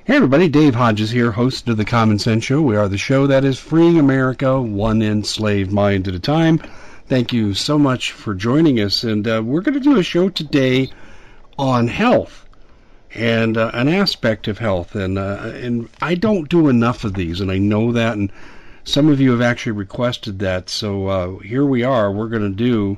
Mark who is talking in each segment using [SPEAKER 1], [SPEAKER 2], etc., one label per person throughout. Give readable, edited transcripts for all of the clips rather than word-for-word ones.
[SPEAKER 1] Hey everybody, Dave Hodges here, host of The Common Sense Show. We are the show that is freeing America one enslaved mind at a time. Thank you so much for joining us, and we're going to do a show today on health and an aspect of health, and I don't do enough of these, and I know that, and some of you have actually requested that, so here we are. We're going to do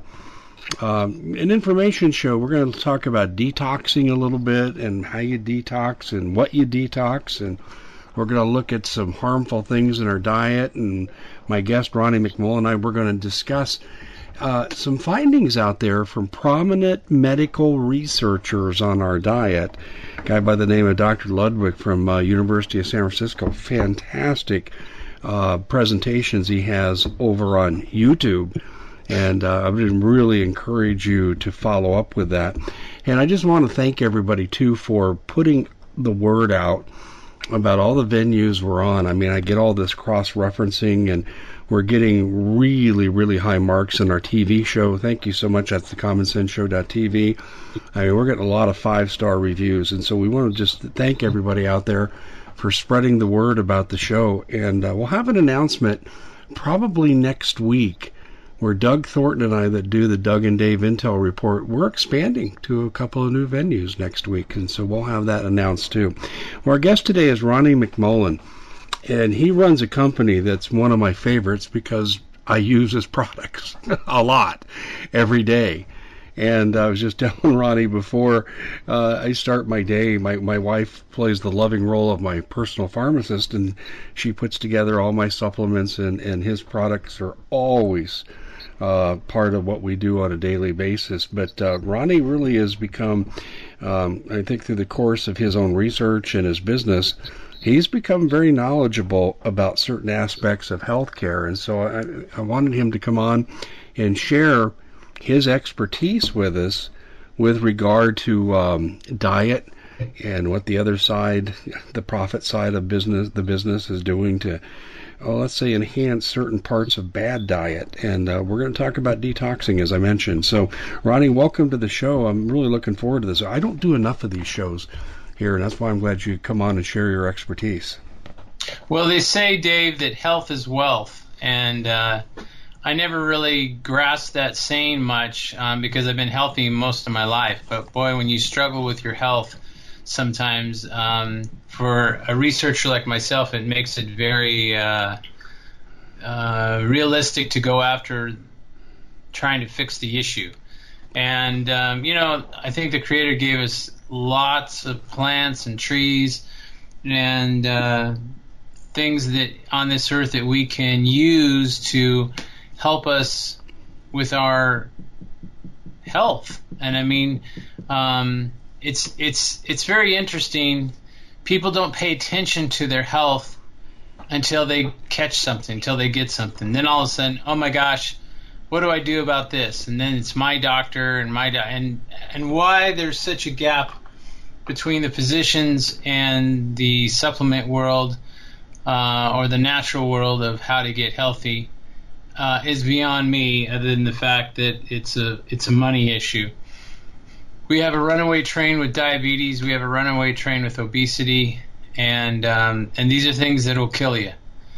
[SPEAKER 1] an information show. We're going to talk about detoxing a little bit and how you detox and what you detox, and we're going to look at some harmful things in our diet, and my guest Ronnie McMullen and I, we're going to discuss some findings out there from prominent medical researchers on our diet. A guy by the name of Dr. Ludwig from University of San Francisco. Fantastic presentations he has over on YouTube. And I would really encourage you to follow up with that. And I just want to thank everybody, too, for putting the word out about all the venues we're on. I mean, I get all this cross-referencing, and we're getting really, really high marks in our TV show. Thank you so much. That's thecommonsenseshow.tv. I mean, we're getting a lot of 5-star reviews. And so we want to just thank everybody out there for spreading the word about the show. And we'll have an announcement probably next week, where Doug Thornton and I that do the Doug and Dave Intel Report, we're expanding to a couple of new venues next week, and so we'll have that announced too. Well, our guest today is Ronnie McMullen, and he runs a company that's one of my favorites because I use his products a lot every day. And I was just telling Ronnie before I start my day, my wife plays the loving role of my personal pharmacist, and she puts together all my supplements, and his products are always part of what we do on a daily basis. But Ronnie really has become, I think through the course of his own research and his business, he's become very knowledgeable about certain aspects of healthcare. And so I wanted him to come on and share his expertise with us with regard to diet and what the other side, the profit side of the business is doing to, let's say, enhance certain parts of bad diet. And we're going to talk about detoxing, as I mentioned. So, Ronnie, welcome to the show. I'm really looking forward to this. I don't do enough of these shows here, and that's why I'm glad you come on and share your expertise.
[SPEAKER 2] Well, they say, Dave, that health is wealth, and I never really grasped that saying much because I've been healthy most of my life. But, boy, when you struggle with your health, sometimes for a researcher like myself, it makes it very realistic to go after trying to fix the issue. And, I think the Creator gave us lots of plants and trees and things that on this earth that we can use to help us with our health. And I mean, it's very interesting. People don't pay attention to their health until they catch something, until they get something. Then all of a sudden, oh my gosh, what do I do about this? And then it's my doctor and and why there's such a gap between the physicians and the supplement world or the natural world of how to get healthy is beyond me, other than the fact that it's a money issue. We have a runaway train with diabetes. We have a runaway train with obesity, and these are things that will kill you.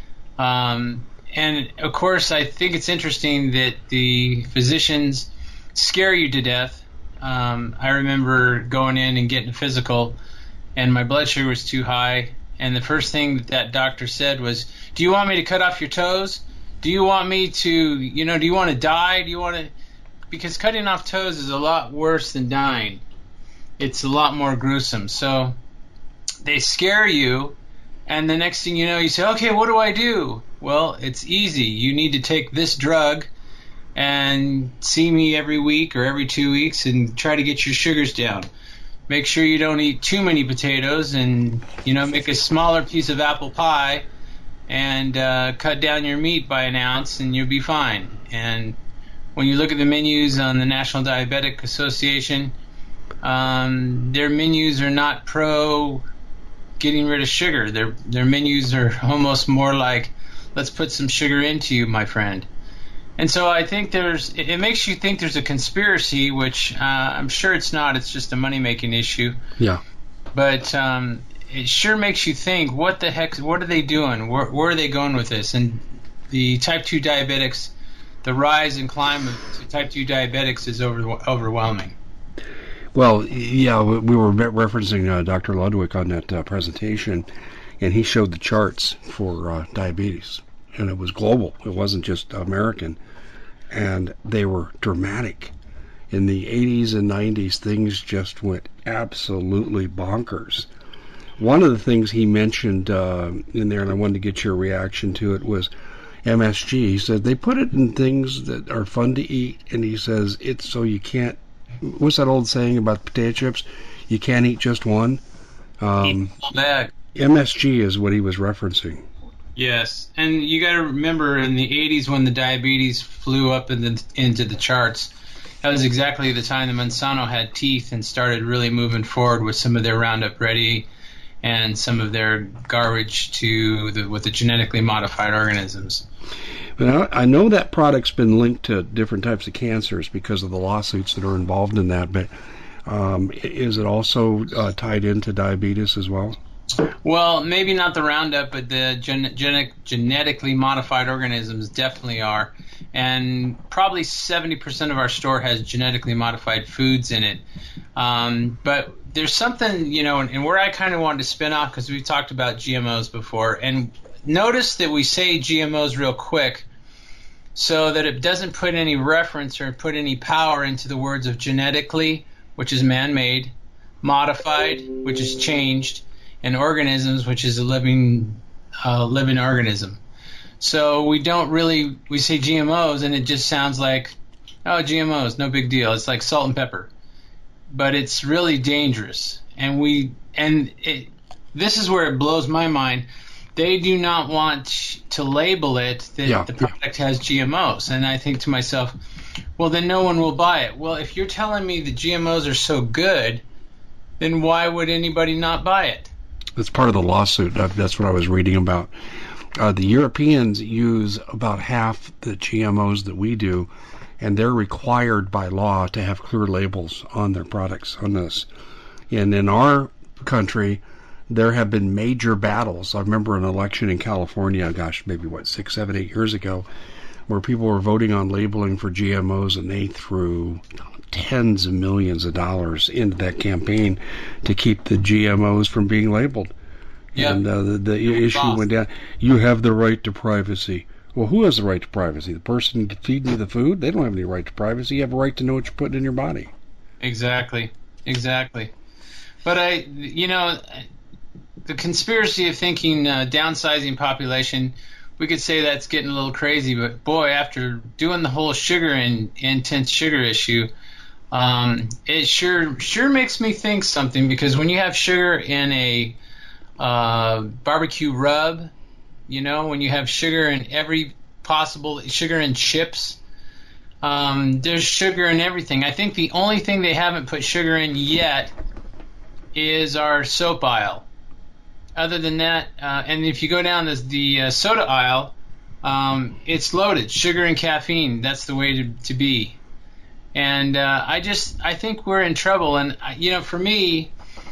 [SPEAKER 2] And of course, I think it's interesting that the physicians scare you to death. I remember going in and getting a physical, and my blood sugar was too high. And the first thing that doctor said was, "Do you want me to cut off your toes? Do you want me to, do you want to die? Do you want to?" Because cutting off toes is a lot worse than dying. It's a lot more gruesome. So they scare you, and the next thing you know, you say, okay, what do I do? Well, it's easy. You need to take this drug and see me every week or every 2 weeks and try to get your sugars down. Make sure you don't eat too many potatoes, and, make a smaller piece of apple pie and cut down your meat by an ounce, and you'll be fine. And when you look at the menus on the National Diabetic Association, their menus are not pro getting rid of sugar. Their menus are almost more like, let's put some sugar into you, my friend. And so I think it makes you think there's a conspiracy, which I'm sure it's not. It's just a money-making issue.
[SPEAKER 1] Yeah.
[SPEAKER 2] But it sure makes you think, what the heck, what are they doing? Where are they going with this? And the type 2 diabetics, the rise and climb of type 2 diabetics is overwhelming.
[SPEAKER 1] Well, yeah, we were referencing Dr. Ludwig on that presentation, and he showed the charts for diabetes, and it was global. It wasn't just American, and they were dramatic. In the 80s and 90s, things just went absolutely bonkers. One of the things he mentioned in there, and I wanted to get your reaction to it, was MSG. He said they put it in things that are fun to eat, and he says it's so you can't. What's that old saying about potato chips? You can't eat just one.
[SPEAKER 2] Bag.
[SPEAKER 1] MSG is what he was referencing.
[SPEAKER 2] Yes, and you got to remember in the 80s when the diabetes flew up into the charts, that was exactly the time that Monsanto had teeth and started really moving forward with some of their Roundup Ready and some of their garbage with the genetically modified organisms.
[SPEAKER 1] But I know that product's been linked to different types of cancers because of the lawsuits that are involved in that, but is it also tied into diabetes as well?
[SPEAKER 2] Well, maybe not the Roundup, but the genetically modified organisms definitely are. And probably 70% of our store has genetically modified foods in it. But there's something, and where I kind of wanted to spin off, because we've talked about GMOs before, and notice that we say GMOs real quick so that it doesn't put any reference or put any power into the words of genetically, which is man-made, modified, which is changed, and organisms, which is a living organism. So we say GMOs, and it just sounds like, oh, GMOs, no big deal. It's like salt and pepper. But it's really dangerous. This is where it blows my mind. They do not want to label it that the product has GMOs. And I think to myself, well, then no one will buy it. Well, if you're telling me the GMOs are so good, then why would anybody not buy it?
[SPEAKER 1] That's part of the lawsuit. That's what I was reading about. The Europeans use about half the GMOs that we do, and they're required by law to have clear labels on their products on this. And in our country, there have been major battles. I remember an election in California, maybe 6, 7, 8 years ago, where people were voting on labeling for GMOs, and they threw tens of millions of dollars into that campaign to keep the GMOs from being labeled.
[SPEAKER 2] Yeah.
[SPEAKER 1] And the issue went down. You have the right to privacy. Well, who has the right to privacy? The person feeding you the food? They don't have any right to privacy. You have a right to know what you're putting in your body.
[SPEAKER 2] Exactly. But the conspiracy of thinking downsizing population, we could say that's getting a little crazy. But boy, after doing the whole sugar and intense sugar issue, it sure makes me think something, because when you have sugar in a barbecue rub, when you have sugar in every possible, sugar in chips, there's sugar in everything. I think the only thing they haven't put sugar in yet is our soap aisle. Other than that, and if you go down the soda aisle, it's loaded. Sugar and caffeine, that's the way to be. And I think we're in trouble. And, for me,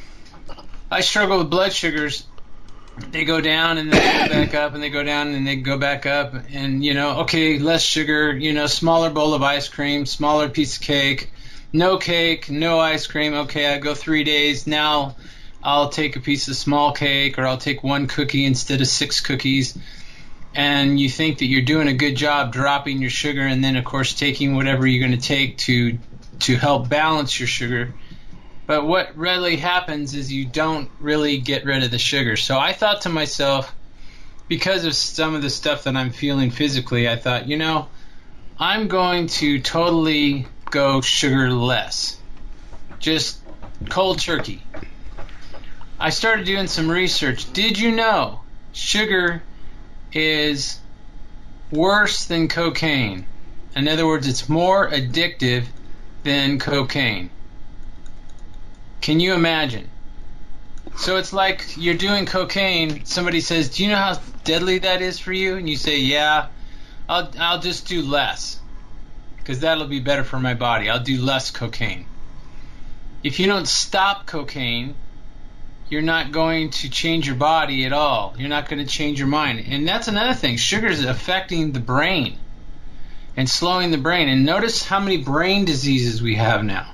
[SPEAKER 2] I struggle with blood sugars. They go down and then they go back up, and they go down and they go back up. And, okay, less sugar, smaller bowl of ice cream, smaller piece of cake, no ice cream. Okay, I go 3 days. Now I'll take a piece of small cake, or I'll take one cookie instead of 6 cookies. And you think that you're doing a good job dropping your sugar, and then, of course, taking whatever you're going to take to help balance your sugar. But what really happens is you don't really get rid of the sugar. So I thought to myself, because of some of the stuff that I'm feeling physically, I thought, I'm going to totally go sugarless. Just cold turkey. I started doing some research. Did you know sugar is worse than cocaine? In other words, it's more addictive than cocaine. Can you imagine? So it's like you're doing cocaine. Somebody says, do you know how deadly that is for you? And you say, yeah, I'll just do less, because that'll be better for my body. I'll do less cocaine. If you don't stop cocaine, you're not going to change your body at all. You're not going to change your mind. And that's another thing. Sugar is affecting the brain and slowing the brain. And notice how many brain diseases we have now.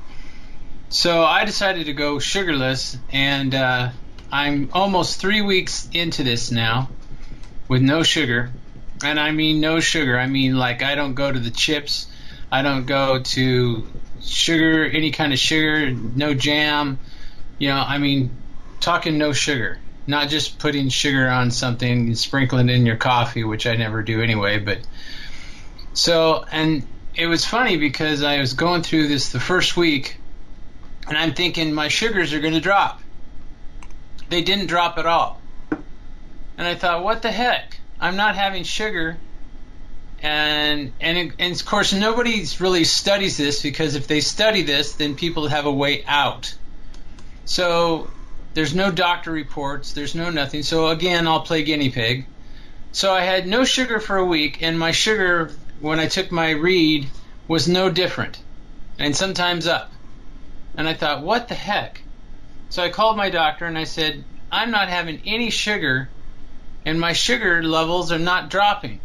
[SPEAKER 2] So I decided to go sugarless, and I'm almost 3 weeks into this now with no sugar. And I mean no sugar. I mean, like, I don't go to the chips. I don't go to sugar, any kind of sugar, no jam. You know, I mean, talking no sugar. Not just putting sugar on something and sprinkling it in your coffee, which I never do anyway. But so, and it was funny because I was going through this the first week, and I'm thinking my sugars are going to drop. They didn't drop at all. And I thought, what the heck? I'm not having sugar. And of course, nobody really studies this, because if they study this, then people have a way out. So there's no doctor reports. There's no nothing. So again, I'll play guinea pig. So I had no sugar for a week, and my sugar, when I took my read, was no different, and sometimes up. And I thought, what the heck? So I called my doctor and I said, I'm not having any sugar, and my sugar levels are not dropping.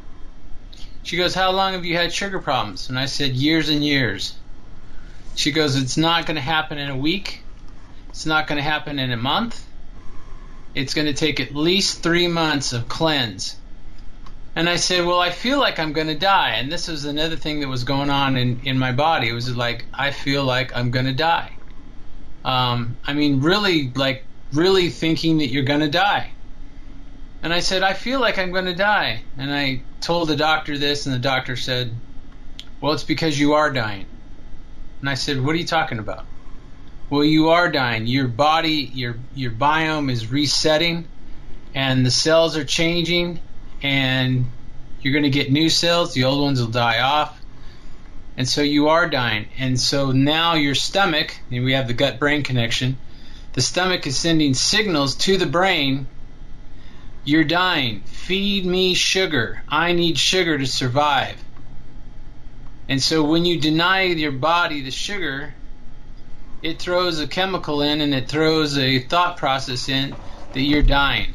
[SPEAKER 2] She goes, how long have you had sugar problems? And I said, years and years. She goes, it's not going to happen in a week. It's not going to happen in a month. It's going to take at least 3 months of cleanse. And I said, well, I feel like I'm going to die. And this was another thing that was going on in my body. It was like, I feel like I'm going to die. I mean, really thinking that you're going to die. And I said, I feel like I'm going to die. And I told the doctor this, and the doctor said, well, it's because you are dying. And I said, what are you talking about? Well, you are dying. Your body, your biome is resetting, and the cells are changing, and you're going to get new cells. The old ones will die off. And so you are dying. And so now your stomach, and we have the gut-brain connection, the stomach is sending signals to the brain, you're dying. Feed me sugar. I need sugar to survive. And so when you deny your body the sugar, it throws a chemical in, and it throws a thought process in that you're dying.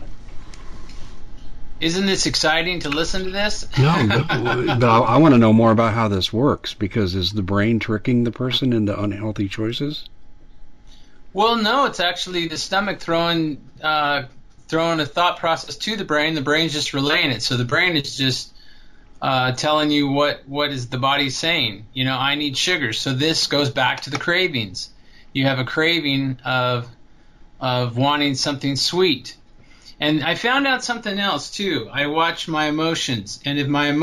[SPEAKER 2] Isn't this exciting to listen to this?
[SPEAKER 1] No, but I want to know more about how this works, because is the brain tricking the person into unhealthy choices?
[SPEAKER 2] Well, no, it's actually the stomach throwing a thought process to the brain. The brain's just relaying it. So the brain is just telling you what is the body saying. You know, I need sugar. So this goes back to the cravings. You have a craving of wanting something sweet. And I found out something else too. I watched my emotions, and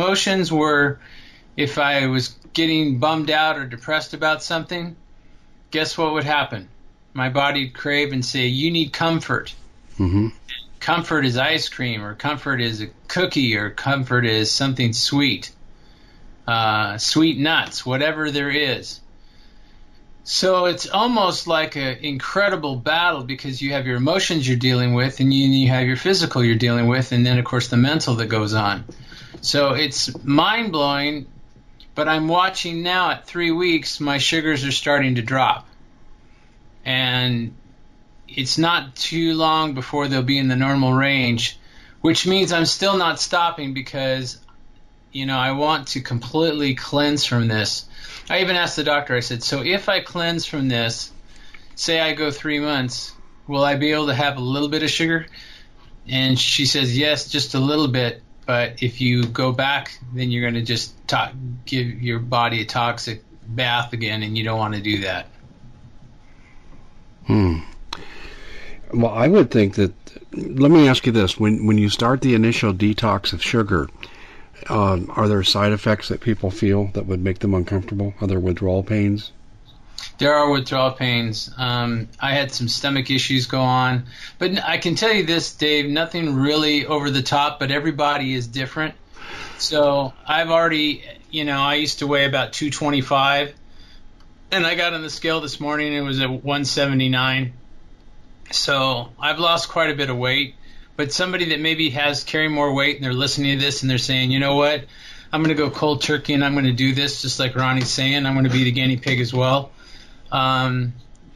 [SPEAKER 2] if I was getting bummed out or depressed about something, guess what would happen? My body would crave and say, you need comfort. Mm-hmm. Comfort is ice cream, or comfort is a cookie, or comfort is something sweet, sweet nuts, whatever there is. So it's almost like an incredible battle, because you have your emotions you're dealing with, and you have your physical you're dealing with, and then, of course, the mental that goes on. So it's mind-blowing, but I'm watching now at 3 weeks, my sugars are starting to drop. And it's not too long before they'll be in the normal range, which means I'm still not stopping, because, you know, I want to completely cleanse from this. I even asked the doctor, I said, so if I cleanse from this, say I go 3 months, will I be able to have a little bit of sugar? And she says, yes, just a little bit. But if you go back, then you're going to just give your body a toxic bath again, and you don't want to do that.
[SPEAKER 1] Well, I would think that, let me ask you this, when you start the initial detox of sugar, are there side effects that people feel that would make them uncomfortable? Are there withdrawal pains?
[SPEAKER 2] There are withdrawal pains. I had some stomach issues go on. But I can tell you this, Dave, nothing really over the top, but everybody is different. So I've already, I used to weigh about 225, and I got on the scale this morning, and it was at 179. So I've lost quite a bit of weight. But somebody that maybe has carrying more weight, and they're listening to this, and they're saying, you know what, I'm going to go cold turkey, and I'm going to do this, just like Ronnie's saying. I'm going to be the guinea pig as well.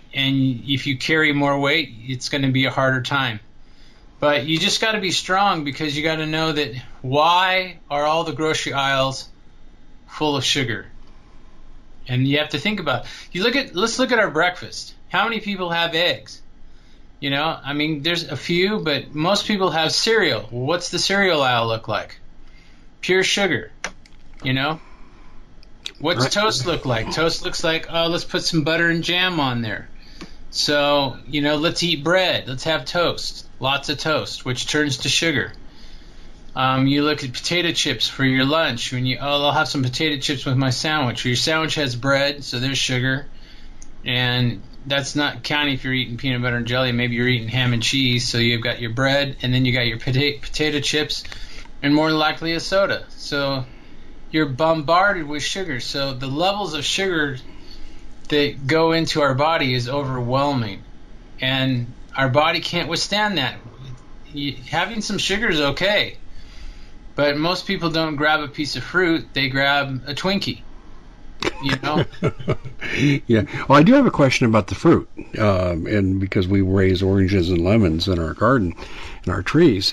[SPEAKER 2] and if you carry more weight, it's going to be a harder time. But you just got to be strong, because you got to know that why are all the grocery aisles full of sugar? And you have to think about it. Let's look at our breakfast. How many people have eggs? You know, I mean, there's a few, but most people have cereal. Well, what's the cereal aisle look like? Pure sugar. You know? What's toast look like? Toast looks like, oh, let's put some butter and jam on there. So, you know, let's eat bread. Let's have toast. Lots of toast, which turns to sugar. You look at potato chips for your lunch. I'll have some potato chips with my sandwich. Or your sandwich has bread, so there's sugar. And that's not counting if you're eating peanut butter and jelly. Maybe you're eating ham and cheese, so you've got your bread, and then you got your potato chips, and more likely a soda. So you're bombarded with sugar. So the levels of sugar that go into our body is overwhelming, and our body can't withstand that. Having some sugar is okay, but most people don't grab a piece of fruit, they grab a Twinkie, you know?
[SPEAKER 1] Yeah. Well, I do have a question about the fruit, and because we raise oranges and lemons in our garden, in our trees.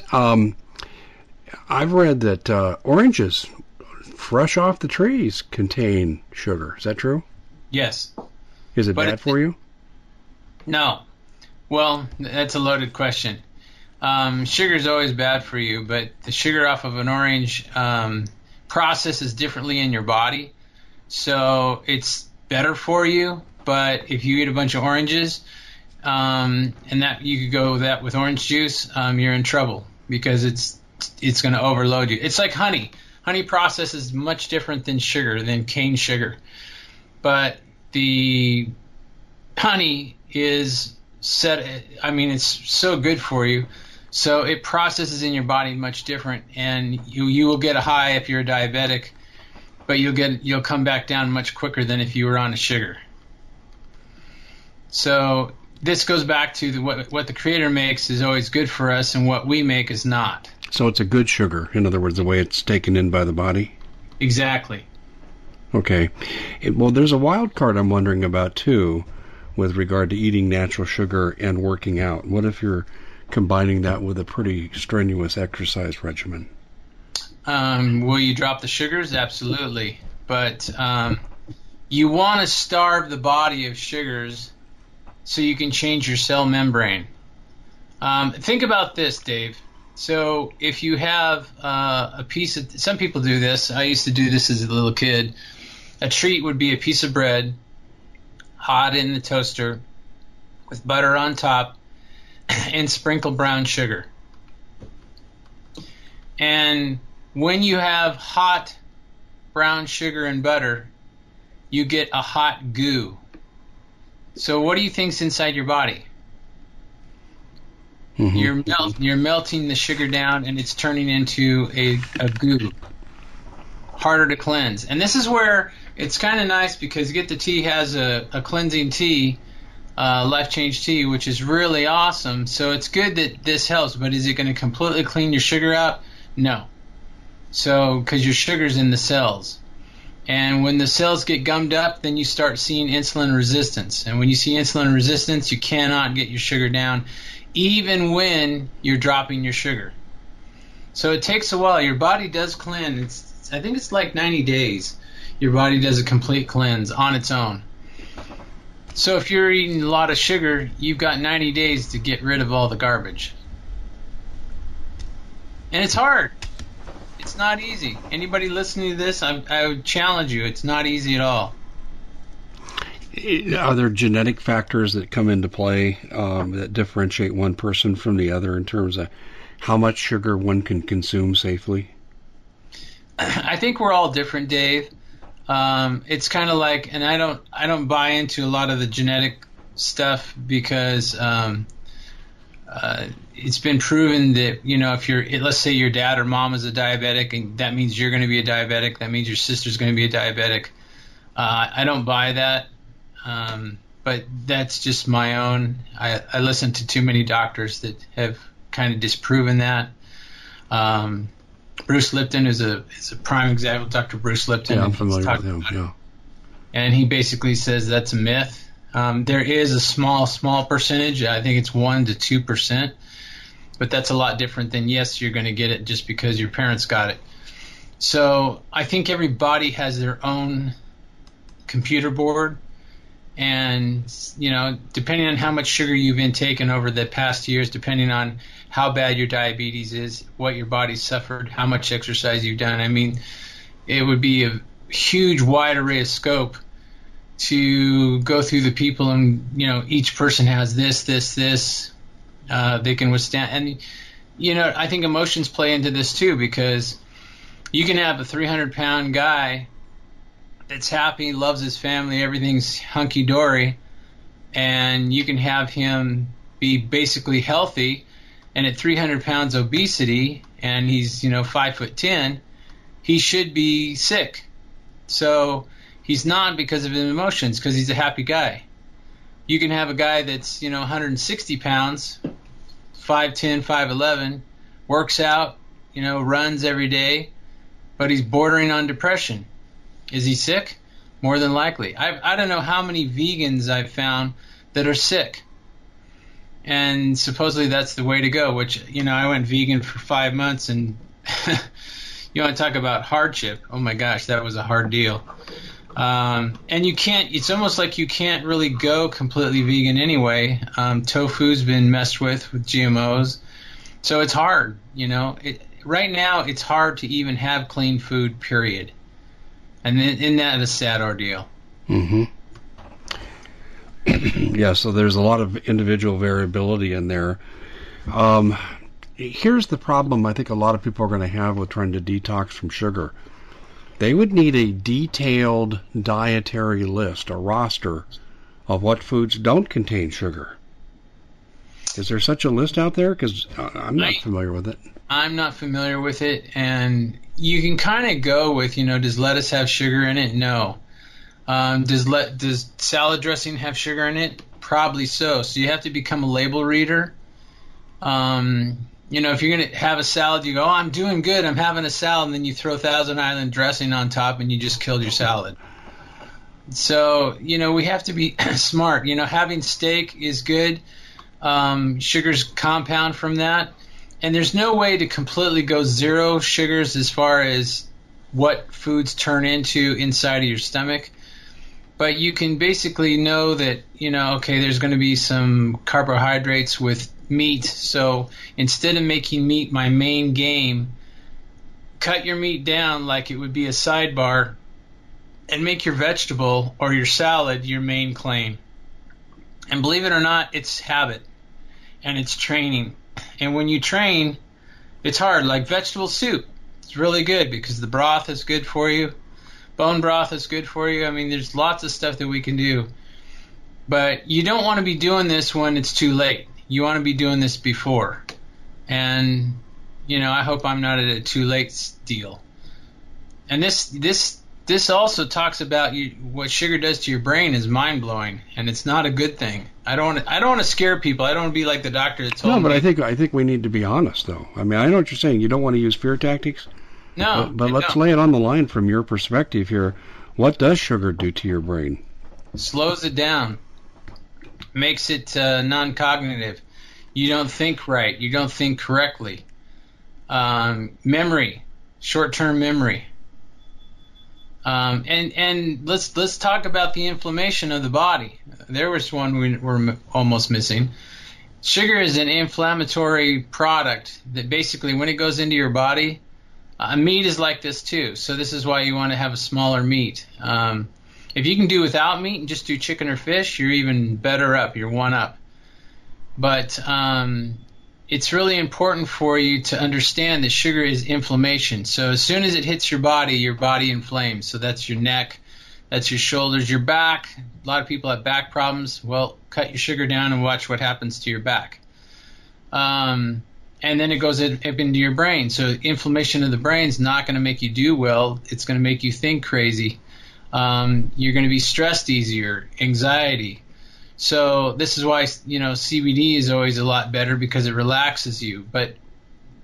[SPEAKER 1] I've read that oranges, fresh off the trees, contain sugar. Is that true?
[SPEAKER 2] Yes.
[SPEAKER 1] Is it bad for you?
[SPEAKER 2] No. Well, that's a loaded question. Sugar is always bad for you, but the sugar off of an orange processes differently in your body, so it's better for you. But if you eat a bunch of oranges, and that you could go with that with orange juice, you're in trouble, because it's going to overload you. It's like honey. Honey processes much different than sugar, than cane sugar. But the honey is it's so good for you, so it processes in your body much different, and you will get a high if you're a diabetic, but you'll come back down much quicker than if you were on a sugar. So this goes back to what the Creator makes is always good for us, and what we make is not.
[SPEAKER 1] So it's a good sugar, in other words, the way it's taken in by the body?
[SPEAKER 2] Exactly.
[SPEAKER 1] Okay. Well, there's a wild card I'm wondering about, too, with regard to eating natural sugar and working out. What if you're combining that with a pretty strenuous exercise regimen?
[SPEAKER 2] Will you drop the sugars? Absolutely. But you want to starve the body of sugars so you can change your cell membrane. Think about this, Dave. So if you have a piece of, some people do this, I used to do this as a little kid, a treat would be a piece of bread, hot in the toaster, with butter on top, and sprinkle brown sugar. And when you have hot brown sugar and butter, you get a hot goo. So what do you think's inside your body? Mm-hmm. You're melting the sugar down, and it's turning into a goo. Harder to cleanse. And this is where it's kind of nice, because Get the Tea has a cleansing tea, Life Change Tea, which is really awesome. So it's good that this helps, but is it going to completely clean your sugar out? No. So, because your sugar's in the cells. And when the cells get gummed up, then you start seeing insulin resistance. And when you see insulin resistance, you cannot get your sugar down, even when you're dropping your sugar. So it takes a while. Your body does cleanse. I think it's like 90 days. Your body does a complete cleanse on its own. So if you're eating a lot of sugar, you've got 90 days to get rid of all the garbage. And it's hard. It's not easy. Anybody listening to this, I would challenge you. It's not easy at all.
[SPEAKER 1] Are there genetic factors that come into play that differentiate one person from the other in terms of how much sugar one can consume safely?
[SPEAKER 2] I think we're all different, Dave. It's kind of like, and I don't buy into a lot of the genetic stuff, because it's been proven that, if let's say your dad or mom is a diabetic, and that means you're going to be a diabetic, that means your sister's going to be a diabetic. I don't buy that. But that's just my own. I listen to too many doctors that have kind of disproven that. Bruce Lipton is a prime example. Dr. Bruce Lipton.
[SPEAKER 1] Yeah, I'm familiar with him. Yeah.
[SPEAKER 2] And he basically says that's a myth. There is a small percentage. I think it's 1 to 2%, but that's a lot different than, yes, you're going to get it just because your parents got it. So I think every body has their own computer board, and, you know, depending on how much sugar you've intaken over the past years, depending on how bad your diabetes is, what your body suffered, how much exercise you've done. I mean, it would be a huge wide array of scope to go through the people, and, you know, each person has this, they can withstand. And, you know, I think emotions play into this too, because you can have a 300-pound guy that's happy, loves his family, everything's hunky-dory, and you can have him be basically healthy, and at 300 pounds obesity, and he's, you know, 5'10", he should be sick. So he's not because of his emotions, because he's a happy guy. You can have a guy that's, you know, 160 pounds, 5'10", 5'11", works out, you know, runs every day, but he's bordering on depression. Is he sick? More than likely. I don't know how many vegans I've found that are sick. And supposedly that's the way to go, which, you know, I went vegan for 5 months, and you want to talk about hardship. Oh my gosh, that was a hard deal. And you can't, it's almost like you can't really go completely vegan anyway. Tofu's been messed with GMOs. So it's hard, you know. Right now it's hard to even have clean food, period. And isn't that a sad ordeal?
[SPEAKER 1] Mm-hmm. Yeah, so there's a lot of individual variability in there. Here's the problem I think a lot of people are going to have with trying to detox from sugar. They would need a detailed dietary list, a roster of what foods don't contain sugar. Is there such a list out there? Because I'm not familiar with it.
[SPEAKER 2] I'm not familiar with it, and you can kind of go with, you know, does lettuce have sugar in it? No. Does salad dressing have sugar in it? Probably so. So you have to become a label reader. You know, if you're going to have a salad, you go, oh, I'm doing good, I'm having a salad, and then you throw Thousand Island dressing on top, and you just killed your salad. So, you know, we have to be smart. You know, having steak is good. Sugars compound from that. And there's no way to completely go zero sugars as far as what foods turn into inside of your stomach. But you can basically know that, you know, okay, there's going to be some carbohydrates with meat. So instead of making meat my main game, cut your meat down like it would be a sidebar and make your vegetable or your salad your main claim. And believe it or not, it's habit and it's training. And when you train, it's hard. Like vegetable soup, it's really good because the broth is good for you. Bone broth is good for you. I mean, there's lots of stuff that we can do. But you don't want to be doing this when it's too late. You want to be doing this before. And, you know, I hope I'm not at a too late deal. And this also talks about what sugar does to your brain is mind-blowing, and it's not a good thing. I don't want to scare people. I don't want to be like the doctor that told me.
[SPEAKER 1] No, but I think we need to be honest, though. I mean, I know what you're saying. You don't want to use fear tactics.
[SPEAKER 2] No,
[SPEAKER 1] but let's lay it on the line from your perspective here. What does sugar do to your brain?
[SPEAKER 2] Slows it down. Makes it non-cognitive. You don't think right. You don't think correctly. Memory, short-term memory. And let's talk about the inflammation of the body. There was one we were almost missing. Sugar is an inflammatory product that basically when it goes into your body, meat is like this too. So this is why you want to have a smaller meat. If you can do without meat and just do chicken or fish, you're even better up. You're one up. But it's really important for you to understand that sugar is inflammation. So as soon as it hits your body inflames. So that's your neck, that's your shoulders, your back. A lot of people have back problems. Well, cut your sugar down and watch what happens to your back. And then it goes up into your brain. So inflammation of the brain is not going to make you do well. It's going to make you think crazy. You're going to be stressed easier, anxiety. So this is why, you know, CBD is always a lot better because it relaxes you. But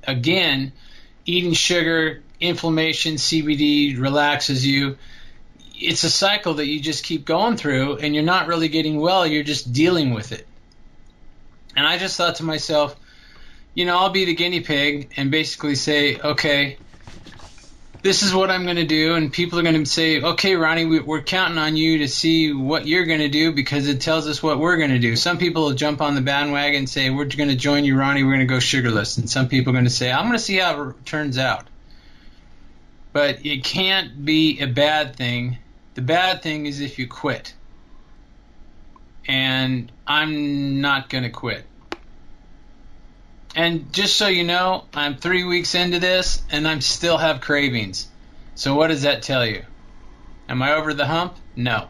[SPEAKER 2] again, eating sugar, inflammation, CBD relaxes you. it's a cycle that you just keep going through, and you're not really getting well. You're just dealing with it. And I just thought to myself, I'll be the guinea pig and basically say, okay, this is what I'm going to do. And people are going to say, okay, Ronnie, we're counting on you to see what you're going to do because it tells us what we're going to do. Some people will jump on the bandwagon and say, we're going to join you, Ronnie. We're going to go sugarless. And some people are going to say, I'm going to see how it turns out. But it can't be a bad thing. The bad thing is if you quit. And I'm not going to quit. And just so you know, I'm 3 weeks into this, and I still have cravings. So what does that tell you? Am I over the hump? No.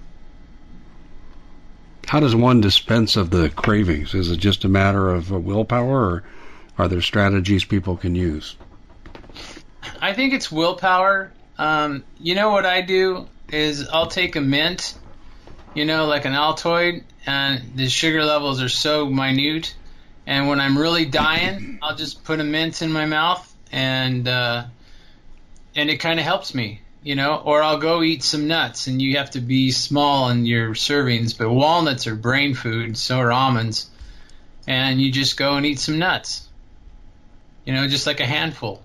[SPEAKER 1] How does one dispense of the cravings? Is it just a matter of willpower, or are there strategies people can use?
[SPEAKER 2] I think it's willpower. What I do is I'll take a mint, like an Altoid, and the sugar levels are so minute. And when I'm really dying, I'll just put a mint in my mouth, and it kind of helps me, Or I'll go eat some nuts, and you have to be small in your servings. But walnuts are brain food, so are almonds. And you just go and eat some nuts, just like a handful.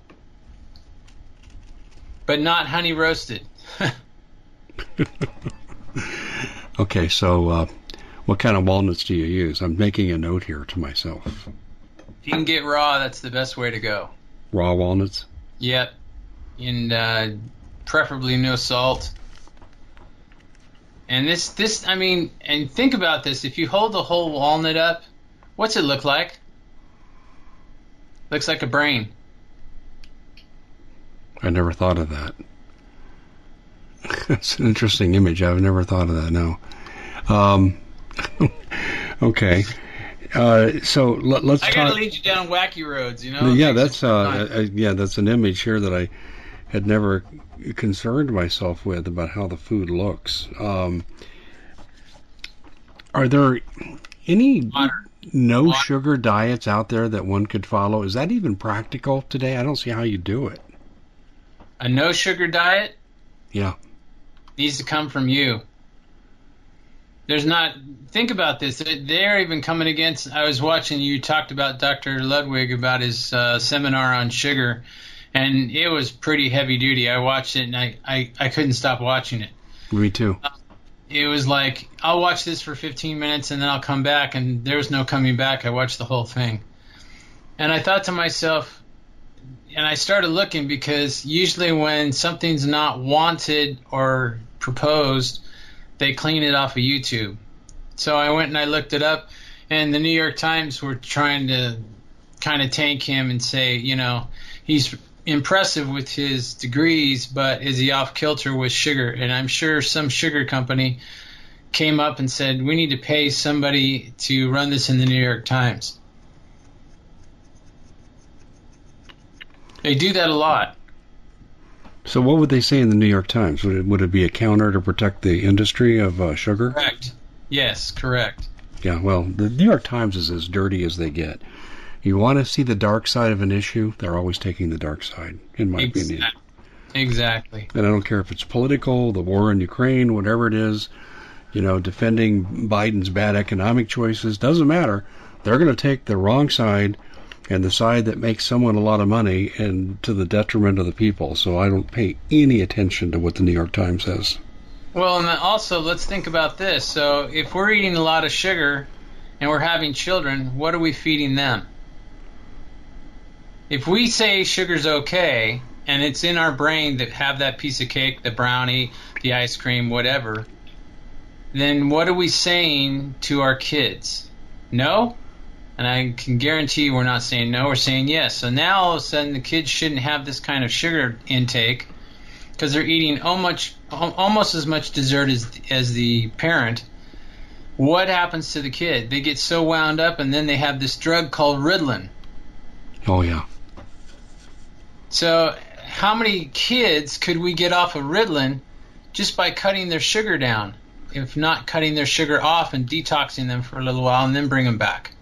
[SPEAKER 2] But not honey roasted.
[SPEAKER 1] Okay, so what kind of walnuts do you use? I'm making a note here to myself.
[SPEAKER 2] If you can get raw, that's the best way to go.
[SPEAKER 1] Raw walnuts?
[SPEAKER 2] Yep. And preferably no salt. And and think about this. If you hold the whole walnut up, what's it look like? Looks like a brain.
[SPEAKER 1] I never thought of that. It's an interesting image. I've never thought of that, no. Okay. So let's talk.
[SPEAKER 2] I gotta lead you down wacky roads,
[SPEAKER 1] Yeah, that's an image here that I had never concerned myself with about how the food looks. Are there any no sugar diets out there that one could follow? Is that even practical today? I don't see how you do it.
[SPEAKER 2] A no sugar diet?
[SPEAKER 1] Yeah.
[SPEAKER 2] Needs to come from you. Think about this. They're even coming against, I was watching, you talked about Dr. Ludwig about his seminar on sugar, and it was pretty heavy duty. I watched it, and I couldn't stop watching it.
[SPEAKER 1] Me too.
[SPEAKER 2] It was like, I'll watch this for 15 minutes, and then I'll come back, and there was no coming back. I watched the whole thing. And I thought to myself, and I started looking, because usually when something's not wanted or proposed, they clean it off of YouTube. So I went and I looked it up, and the New York Times were trying to kind of tank him and say, he's impressive with his degrees, but is he off kilter with sugar? And I'm sure some sugar company came up and said, we need to pay somebody to run this in the New York Times. They do that a lot.
[SPEAKER 1] So what would they say in the New York Times? Would it be a counter to protect the industry of sugar?
[SPEAKER 2] Correct. Yes, correct.
[SPEAKER 1] Yeah, well, the New York Times is as dirty as they get. You want to see the dark side of an issue, they're always taking the dark side, in my opinion.
[SPEAKER 2] Exactly.
[SPEAKER 1] And I don't care if it's political, the war in Ukraine, whatever it is, defending Biden's bad economic choices, doesn't matter. They're going to take the wrong side, and the side that makes someone a lot of money, and to the detriment of the people. So I don't pay any attention to what the New York Times says.
[SPEAKER 2] Well, and also, let's think about this. So if we're eating a lot of sugar and we're having children, what are we feeding them? If we say sugar's okay, and it's in our brain that have that piece of cake, the brownie, the ice cream, whatever, then what are we saying to our kids? No? And I can guarantee we're not saying no, we're saying yes. So now all of a sudden the kids shouldn't have this kind of sugar intake because they're eating almost as much dessert as the parent. What happens to the kid? They get so wound up, and then they have this drug called Ritalin.
[SPEAKER 1] Oh, yeah.
[SPEAKER 2] So how many kids could we get off of Ritalin just by cutting their sugar down, if not cutting their sugar off and detoxing them for a little while and then bring them back?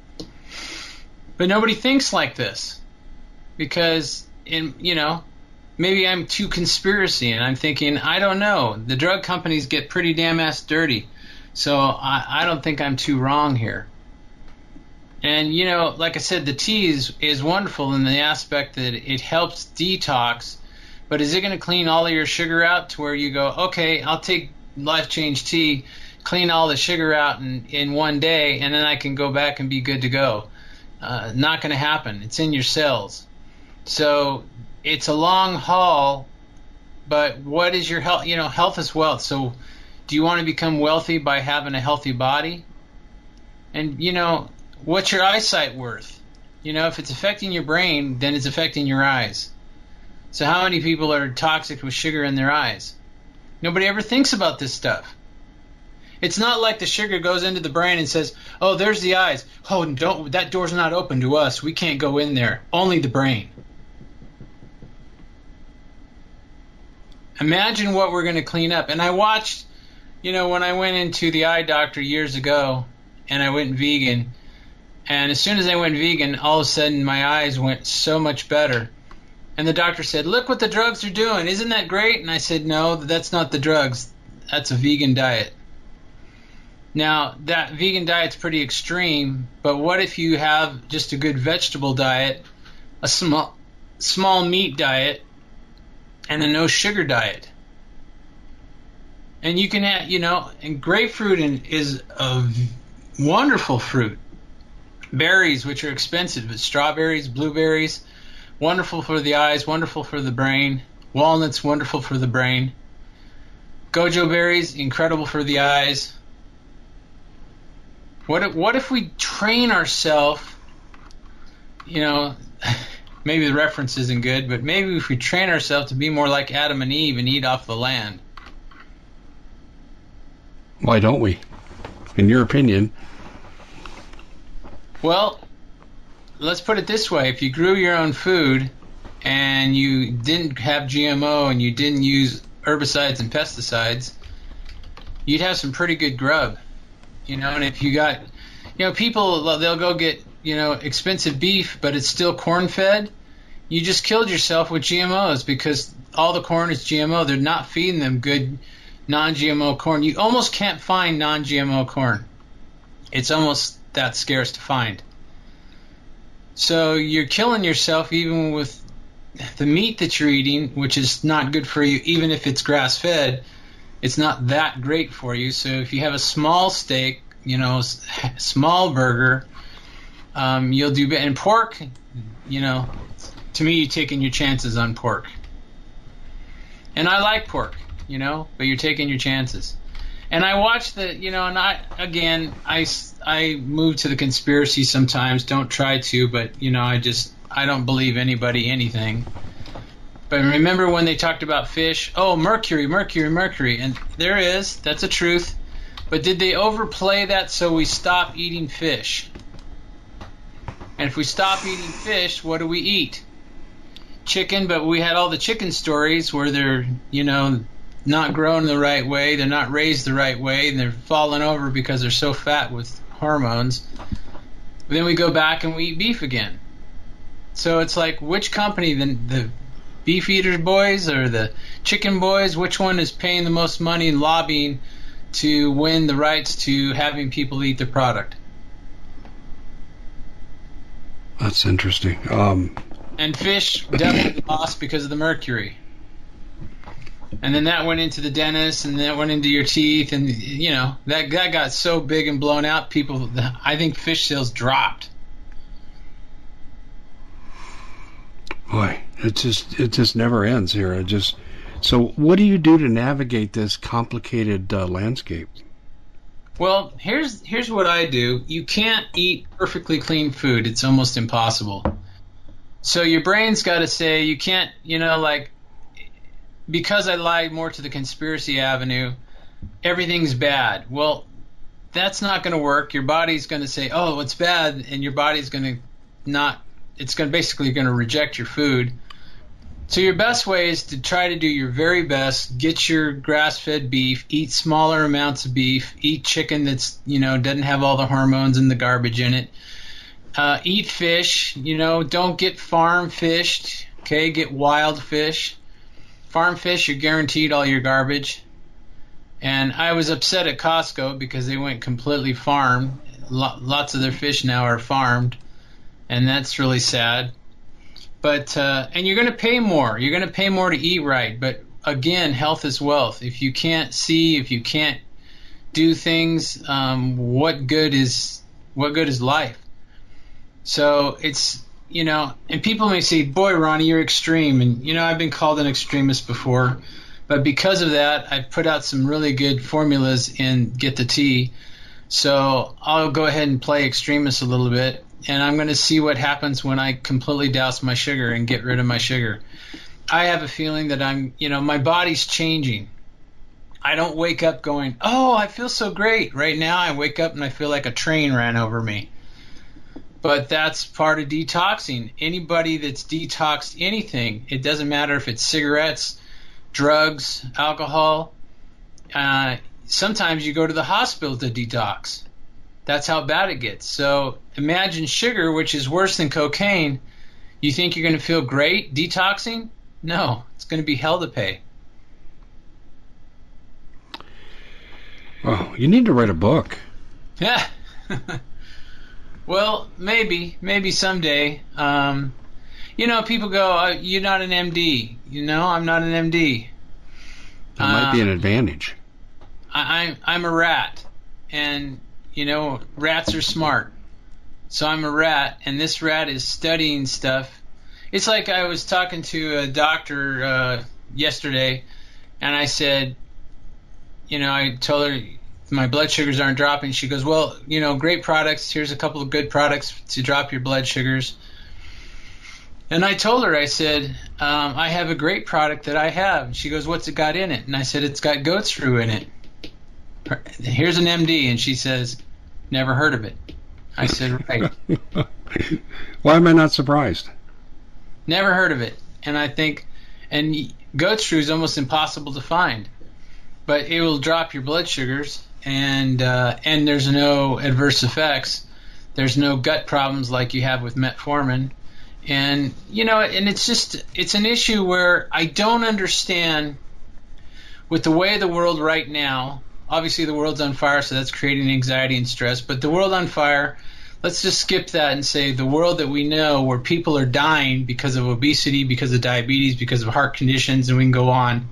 [SPEAKER 2] But nobody thinks like this because, maybe I'm too conspiracy, and I'm thinking, I don't know. The drug companies get pretty damn ass dirty, so I don't think I'm too wrong here. And, you know, like I said, the tea is wonderful in the aspect that it helps detox, but is it going to clean all of your sugar out to where you go, okay, I'll take Life Change Tea, clean all the sugar out in one day, and then I can go back and be good to go? Not going to happen. It's in your cells. So it's a long haul, but what is your health? You know, health is wealth. So do you want to become wealthy by having a healthy body? And, you know, what's your eyesight worth? You know, if it's affecting your brain, then it's affecting your eyes. So how many people are toxic with sugar in their eyes? Nobody ever thinks about this stuff. It's not like the sugar goes into the brain and says, oh, there's the eyes. Oh, don't, that door's not open to us. We can't go in there. Only the brain. Imagine what we're going to clean up. And I watched, you know, when I went into the eye doctor years ago and I went vegan, and as soon as I went vegan, all of a sudden my eyes went so much better. And the doctor said, look what the drugs are doing. Isn't that great? And I said, no, that's not the drugs. That's a vegan diet. Now, that vegan diet's pretty extreme, but what if you have just a good vegetable diet, a small meat diet, and a no sugar diet? And you can have, you know, and grapefruit is a wonderful fruit. Berries, which are expensive, but strawberries, blueberries, wonderful for the eyes, wonderful for the brain. Walnuts, wonderful for the brain. Goji berries, incredible for the eyes. What if we train ourselves, you know, maybe the reference isn't good, but maybe if we train ourselves to be more like Adam and Eve and eat off the land?
[SPEAKER 1] Why don't we? In your opinion?
[SPEAKER 2] Well, let's put it this way. If you grew your own food and you didn't have GMO and you didn't use herbicides and pesticides, you'd have some pretty good grub. You know, and if you got, you know, people, they'll go get, you know, expensive beef, but it's still corn-fed. You just killed yourself with GMOs because all the corn is GMO. They're not feeding them good non-GMO corn. You almost can't find non-GMO corn. It's almost that scarce to find. So you're killing yourself even with the meat that you're eating, which is not good for you, even if it's grass-fed. It's not that great for you. So if you have a small steak, you know, small burger, you'll do better. And pork, you know, to me, you're taking your chances on pork. And I like pork, you know, but you're taking your chances. And I watch the, you know, and I move to the conspiracy sometimes. Don't try to, but, you know, I don't believe anybody anything. But remember when they talked about fish? Oh, mercury, mercury, mercury. And there is. That's a truth. But did they overplay that so we stop eating fish? And if we stop eating fish, what do we eat? Chicken, but we had all the chicken stories where they're, you know, not grown the right way, they're not raised the right way, and they're falling over because they're so fat with hormones. But then we go back and we eat beef again. So it's like, which company, the beef eaters boys or the chicken boys, which one is paying the most money and lobbying to win the rights to having people eat the product?
[SPEAKER 1] That's interesting.
[SPEAKER 2] And fish definitely lost because of the mercury. And then that went into the dentist, and that went into your teeth, and, you know, that got so big and blown out, I think fish sales dropped.
[SPEAKER 1] Boy, it just never ends here. So what do you do to navigate this complicated landscape?
[SPEAKER 2] Well, here's what I do. You can't eat perfectly clean food. It's almost impossible. So your brain's got to say, you can't, you know, like, because I lie more to the conspiracy avenue, everything's bad. Well, that's not going to work. Your body's going to say, oh, it's bad, and your body's going to not, it's going to basically going to reject your food. So your best way is to try to do your very best, get your grass-fed beef, eat smaller amounts of beef, eat chicken that's, you know, doesn't have all the hormones and the garbage in it. Eat fish, you know, don't get farm fished, okay, get wild fish. Farm fish, you're guaranteed all your garbage. And I was upset at Costco because they went completely farm. Lots of their fish now are farmed, and that's really sad. But and you're going to pay more. You're going to pay more to eat right. But again, health is wealth. If you can't see, if you can't do things, what good is life? So it's, and people may say, boy, Ronnie, you're extreme. And, I've been called an extremist before. But because of that, I've put out some really good formulas in Get the Tea. So I'll go ahead and play extremist a little bit. And I'm going to see what happens when I completely douse my sugar and get rid of my sugar. I have a feeling that my body's changing. I don't wake up going, oh, I feel so great. Right now I wake up and I feel like a train ran over me. But that's part of detoxing. Anybody that's detoxed anything, it doesn't matter if it's cigarettes, drugs, alcohol. Sometimes you go to the hospital to detox. That's how bad it gets. So imagine sugar, which is worse than cocaine. You think you're going to feel great detoxing? No, it's going to be hell to pay.
[SPEAKER 1] Oh, you need to write a book.
[SPEAKER 2] Yeah. Well, maybe someday. People go, you're not an MD. I'm not an MD.
[SPEAKER 1] That might be an advantage.
[SPEAKER 2] I'm a rat, and rats are smart. So I'm a rat, and this rat is studying stuff. It's like I was talking to a doctor yesterday, and I said, I told her my blood sugars aren't dropping. She goes, well, great products. Here's a couple of good products to drop your blood sugars. And I told her, I said, I have a great product that I have. And she goes, what's it got in it? And I said, it's got goat screw in it. Here's an MD. And she says, never heard of it. I said, right.
[SPEAKER 1] Why am I not surprised?
[SPEAKER 2] Never heard of it. And I think, and goat screw is almost impossible to find. But it will drop your blood sugars, and there's no adverse effects. There's no gut problems like you have with metformin. And, and it's an issue where I don't understand with the way the world right now. Obviously, the world's on fire, so that's creating anxiety and stress. But the world on fire, let's just skip that and say the world that we know where people are dying because of obesity, because of diabetes, because of heart conditions, and we can go on.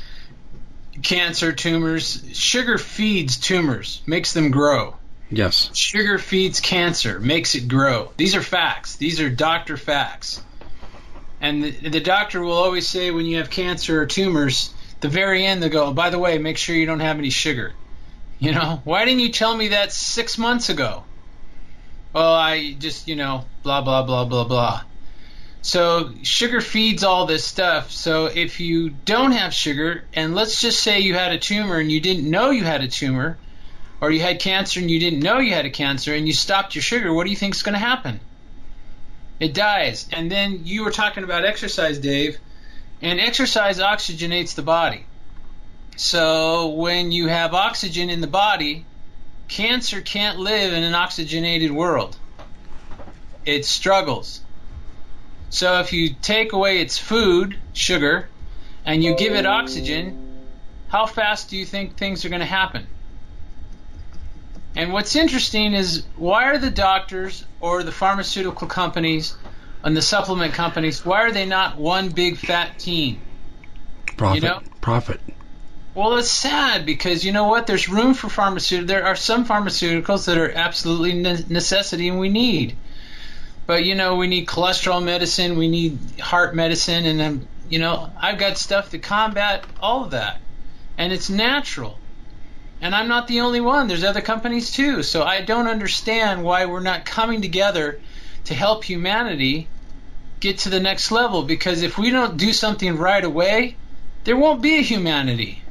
[SPEAKER 2] Cancer, tumors. Sugar feeds tumors, makes them grow.
[SPEAKER 1] Yes.
[SPEAKER 2] Sugar feeds cancer, makes it grow. These are facts. These are doctor facts. And the doctor will always say when you have cancer or tumors, the very end they'll go, oh, by the way, make sure you don't have any sugar. Why didn't you tell me that 6 months ago? Well, I just, blah, blah, blah, blah, blah. So sugar feeds all this stuff. So if you don't have sugar, and let's just say you had a tumor and you didn't know you had a tumor, or you had cancer and you didn't know you had a cancer, and you stopped your sugar, what do you think is going to happen? It dies. And then you were talking about exercise, Dave, and exercise oxygenates the body. So when you have oxygen in the body, cancer can't live in an oxygenated world. It struggles. So if you take away its food, sugar, and you give it oxygen, how fast do you think things are going to happen? And what's interesting is, why are the doctors or the pharmaceutical companies and the supplement companies, why are they not one big fat team?
[SPEAKER 1] Profit.
[SPEAKER 2] Well, it's sad because you know what? There's room for pharmaceuticals. There are some pharmaceuticals that are absolutely necessity and we need. But, we need cholesterol medicine, we need heart medicine, and, I've got stuff to combat all of that. And it's natural. And I'm not the only one. There's other companies, too. So I don't understand why we're not coming together to help humanity get to the next level. Because if we don't do something right away, there won't be a humanity.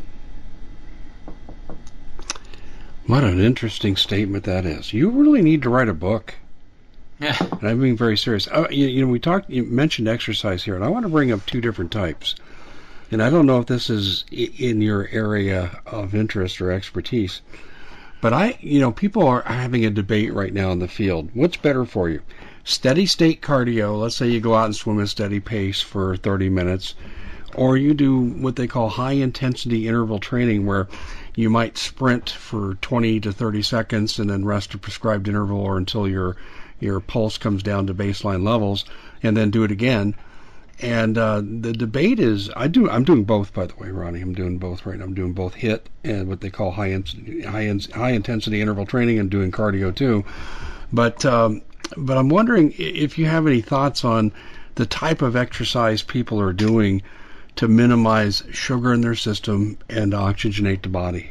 [SPEAKER 1] What an interesting statement that is. You really need to write a book.
[SPEAKER 2] Yeah.
[SPEAKER 1] And I'm being very serious. You mentioned exercise here, and I want to bring up two different types. And I don't know if this is in your area of interest or expertise, but people are having a debate right now in the field. What's better for you? Steady state cardio, let's say you go out and swim at a steady pace for 30 minutes, or you do what they call high-intensity interval training, where you might sprint for 20 to 30 seconds and then rest a prescribed interval or until your pulse comes down to baseline levels, and then do it again. And the debate is, I'm doing both, by the way, Ronnie. I'm doing both right now. I'm doing both HIIT and what they call high intensity interval training, and doing cardio too. But I'm wondering if you have any thoughts on the type of exercise people are doing to minimize sugar in their system and oxygenate the body.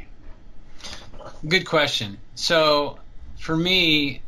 [SPEAKER 2] Good question. So for me,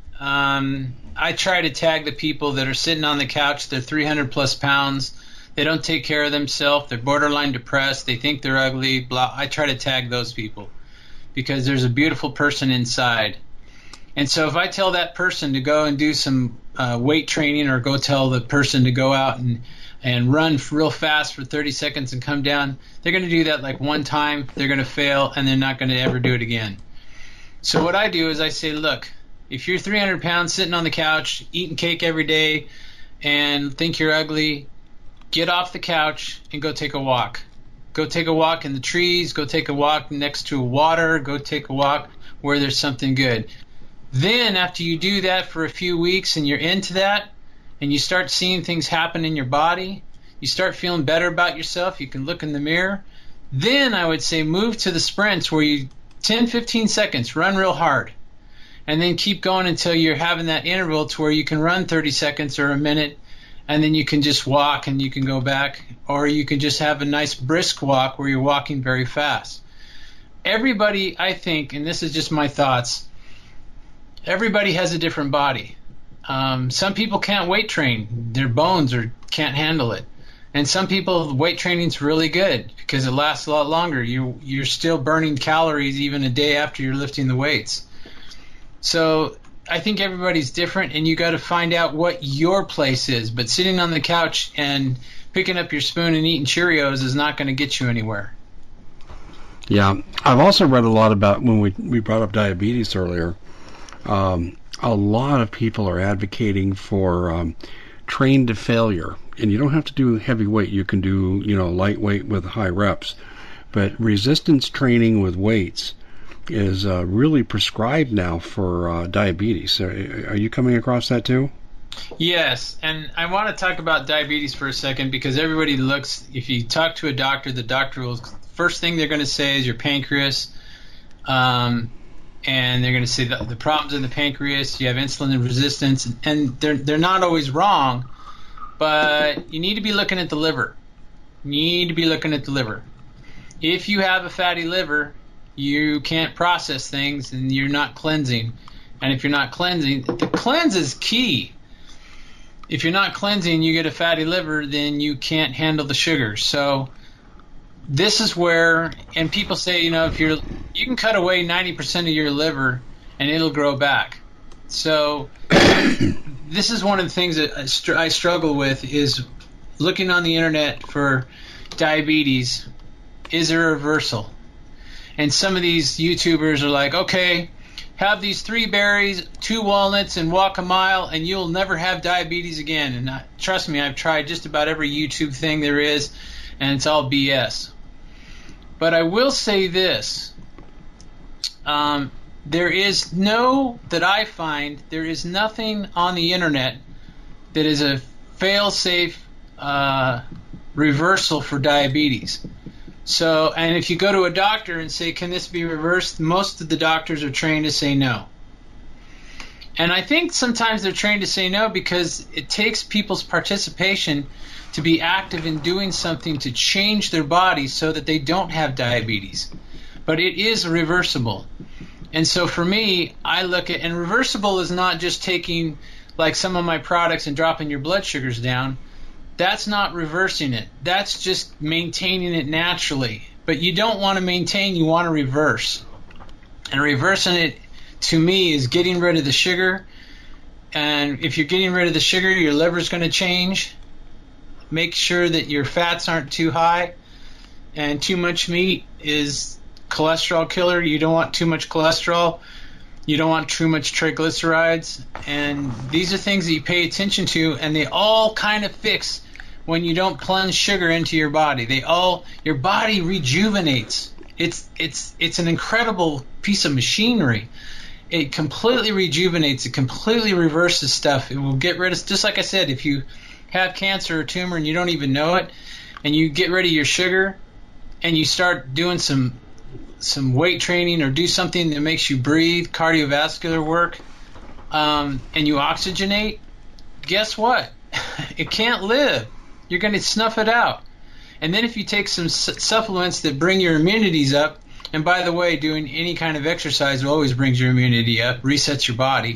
[SPEAKER 2] I try to tag the people that are sitting on the couch. They're 300 plus pounds. They don't take care of themselves. They're borderline depressed. They think they're ugly. Blah. I try to tag those people because there's a beautiful person inside. And so if I tell that person to go and do some weight training, or go tell the person to go out and run real fast for 30 seconds and come down, they're going to do that like one time. They're going to fail, and they're not going to ever do it again. So what I do is I say, look, if you're 300 pounds sitting on the couch, eating cake every day, and think you're ugly, get off the couch and go take a walk. Go take a walk in the trees. Go take a walk next to water. Go take a walk where there's something good. Then after you do that for a few weeks and you're into that, and you start seeing things happen in your body, you start feeling better about yourself, you can look in the mirror, then I would say move to the sprints where you 10, 15 seconds, run real hard. And then keep going until you're having that interval to where you can run 30 seconds or a minute, and then you can just walk and you can go back, or you can just have a nice brisk walk where you're walking very fast. Everybody, I think, and this is just my thoughts, everybody has a different body. Some people can't weight train. Their bones can't handle it. And some people, weight training's really good because it lasts a lot longer. You're still burning calories even a day after you're lifting the weights. So I think everybody's different, and you got to find out what your place is. But sitting on the couch and picking up your spoon and eating Cheerios is not going to get you anywhere.
[SPEAKER 1] Yeah, I've also read a lot about, when we brought up diabetes earlier, a lot of people are advocating for train to failure. And you don't have to do heavy weight. You can do, lightweight with high reps. But resistance training with weights is really prescribed now for diabetes. Are you coming across that too?
[SPEAKER 2] Yes, and I want to talk about diabetes for a second, because everybody looks, if you talk to a doctor, the doctor will, first thing they're going to say is your pancreas, and they're going to say the problems in the pancreas, you have insulin resistance, and they're not always wrong, but you need to be looking at the liver. If you have a fatty liver, you can't process things, and you're not cleansing. And if you're not cleansing, the cleanse is key. If you're not cleansing, you get a fatty liver, then you can't handle the sugar. So this is where, and people say, if you can cut away 90% of your liver and it'll grow back. So this is one of the things that I struggle with, is looking on the internet for diabetes. Is there a reversal? And some of these YouTubers are like, okay, have these 3 berries, 2 walnuts, and walk a mile, and you'll never have diabetes again. And trust me, I've tried just about every YouTube thing there is, and it's all BS. But I will say this. There is nothing on the internet that is a fail-safe reversal for diabetes. So, and if you go to a doctor and say, can this be reversed? Most of the doctors are trained to say no. And I think sometimes they're trained to say no because it takes people's participation to be active in doing something to change their body so that they don't have diabetes. But it is reversible. And so for me, I look at, and reversible is not just taking like some of my products and dropping your blood sugars down. That's not reversing it. That's just maintaining it naturally. But you don't want to maintain, you want to reverse. And reversing it, to me, is getting rid of the sugar. And if you're getting rid of the sugar, your liver's going to change. Make sure that your fats aren't too high. And too much meat is cholesterol killer. You don't want too much cholesterol. You don't want too much triglycerides. And these are things that you pay attention to, and they all kind of fix when you don't plunge sugar into your body. Your body rejuvenates. It's an incredible piece of machinery. It completely rejuvenates. It completely reverses stuff. It will get rid of, just like I said, if you have cancer or tumor and you don't even know it, and you get rid of your sugar, and you start doing some weight training or do something that makes you breathe, cardiovascular work, and you oxygenate, guess what? It can't live. You're going to snuff it out. And then if you take some supplements that bring your immunities up, and by the way, doing any kind of exercise always brings your immunity up, resets your body,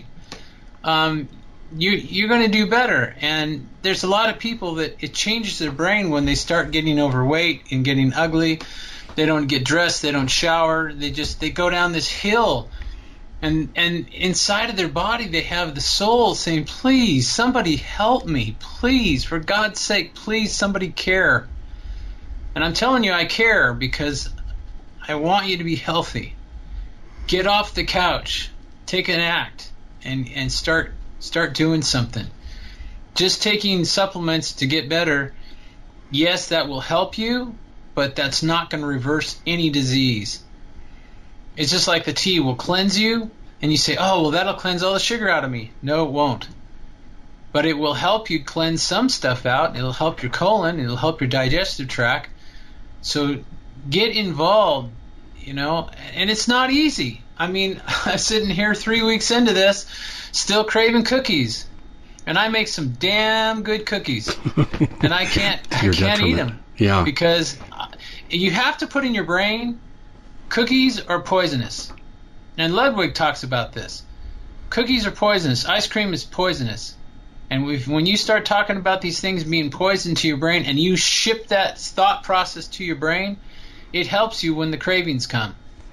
[SPEAKER 2] you're going to do better. And there's a lot of people that it changes their brain when they start getting overweight and getting ugly. They don't get dressed, they don't shower, they go down this hill, and inside of their body they have the soul saying, please, somebody help me, please, for God's sake, please, somebody care. And I'm telling you, I care because I want you to be healthy. Get off the couch, take an act, and start doing something. Just taking supplements to get better, yes, that will help you, but that's not going to reverse any disease. It's just like the tea will cleanse you, and you say, oh, well, that'll cleanse all the sugar out of me. No, it won't. But it will help you cleanse some stuff out. It'll help your colon. It'll help your digestive tract. So get involved, and it's not easy. I mean, I'm sitting here 3 weeks into this, still craving cookies. And I make some damn good cookies. And I can't eat them.
[SPEAKER 1] Yeah.
[SPEAKER 2] Because you have to put in your brain, cookies are poisonous. And Ludwig talks about this. Cookies are poisonous. Ice cream is poisonous. And when you start talking about these things being poison to your brain and you ship that thought process to your brain, it helps you when the cravings come.